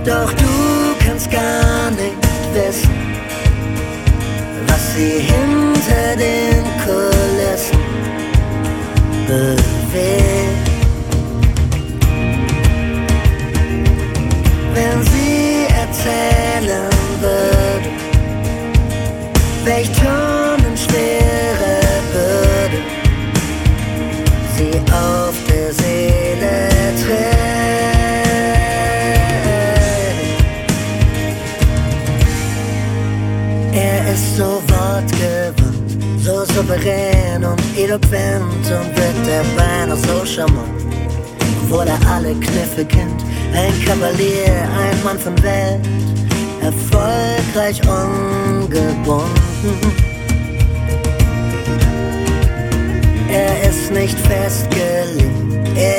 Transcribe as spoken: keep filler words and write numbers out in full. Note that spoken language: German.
Doch du kannst gar nicht wissen, was sie hinter den Kulissen bewegt. Wenn sie erzählen würde, welch tonnenschwere Bürde sie auf der Seele trägt. Er ist so wortgewandt, so souverän und eloquent und wird dabei noch so charmant, obwohl er alle Kniffe kennt. Ein Kavalier, ein Mann von Welt, erfolgreich ungebunden. Er ist nicht festgelegt, er